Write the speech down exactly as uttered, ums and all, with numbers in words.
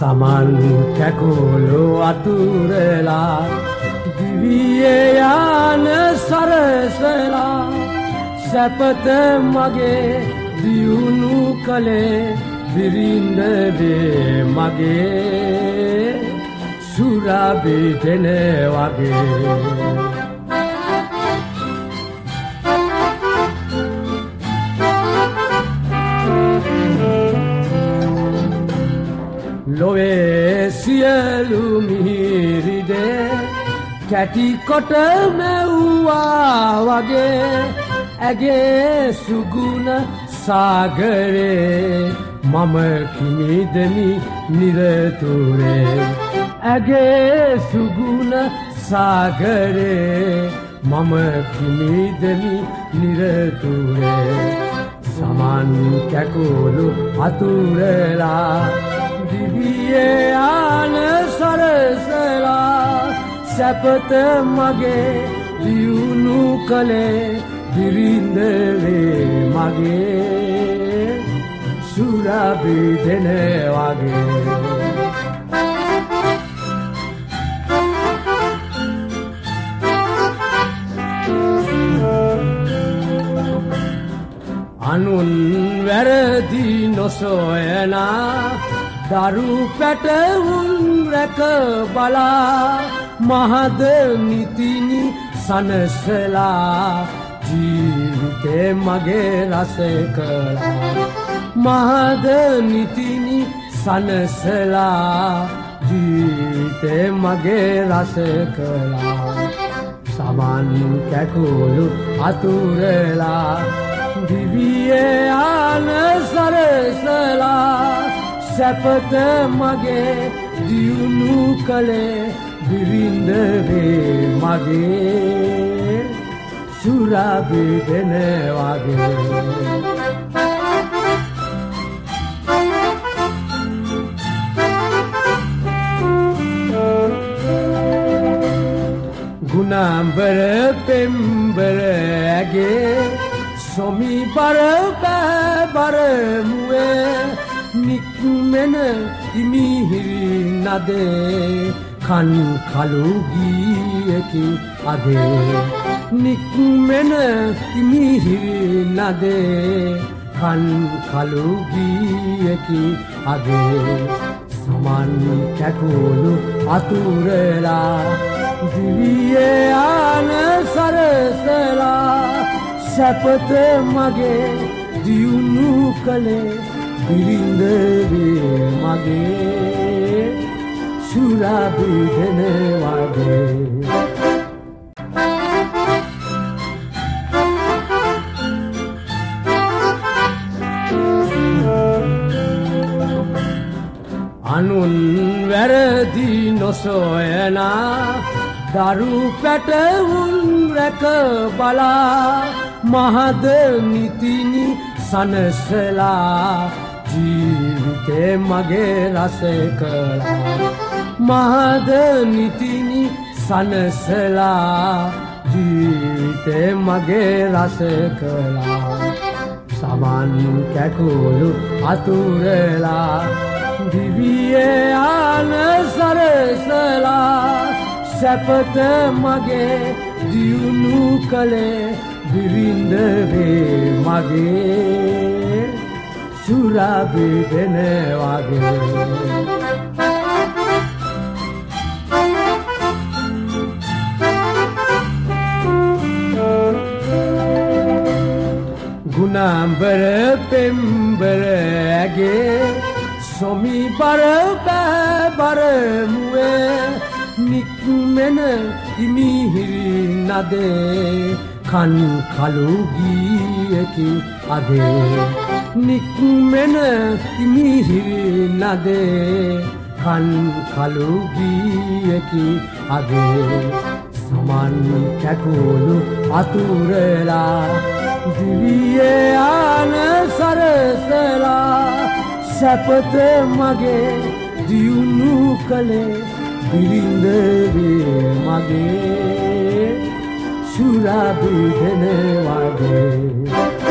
සමන් කැකුළු අතුරලා දිවියේ යාන සරසලා සැපත මගේ දියුණු කලේ බිරිඳ වේ මගේ සුරාබී දෙන වගේ ලොවේ සියලු මිහිරිදේ කැටි කොට මැව්වා වගේ ඇගේ සුගුණ සාගරේ මම කිමිදෙමි නිරතුරේ ඇගේ සුගුණ සාගරේ මම කිමිදෙමි නිරතුරේ සමන් කැකුළු අතුරලා දිවියේ යාන සරසලා සැපත මගේ දියුණු කලේ බිරිඳ වේ මගේ සුරාබී දෙන වගේ අනුන් වැරදි නොසොයනා දරු පැටවුන් රැක බලා මහද නිතිනි සනසලා ජීවිතේ මගේ රස කළා මහද නිතිනි සනසලා ජීවිතේ මගේ රස කළා සමන් කැකුළු අතුරලා දිවියේ යාන සරසලා සැපත මගේ දියුණු කලේ බිරිඳ වේ මගේ සුරාබී දෙන වගේ ගුණාම්බර පෙම්බර ඇගේ සොමි බර බර මුවේ නික්මෙන ඉමිහිරි නදේ කන් කළු ගීයකි අගේ නික්මෙන ඉමිහිරි නදේ කන් කළු ගීයකි අගේ සමන් කැකුළු අතුරලා දිවියේ යාන සරසලා සැපත මගේ දියුණු කලේ බිරිඳ වේ මගේ සුරාබී දෙන වගේ අනුන් වැරදි නොසොයනා දරු පැටවුන් රැක බලා මහද නිතිනි සනසලා ජීවිතේ මගේ රස කළා මහද නිතිනි සනසලා ජීවිතේ මගේ රස කළා සමන් කැකුළු අතුරලා දිවියේ යාන සරසලා සැපත මගේ දියුණු කලේ බිරිඳ වේ මගේ සුරාබී දෙන වගේ ගුණාම්බර පෙම්බර ඇගේ සොමි බර බර මුවේ නික්මෙන ඉමිහිරි නදේ කන් කළු ගීයකි අගේ නික්මෙන ඉමිහිරි නදේ කන් කළු ගීයකි අගේ සමන් කැකුළු අතුරලා දිවියේ යාන සරසලා සැපත මගේ දියුණු කලේ බිරිඳ වේ මගේ සුරාබී දෙන වගේ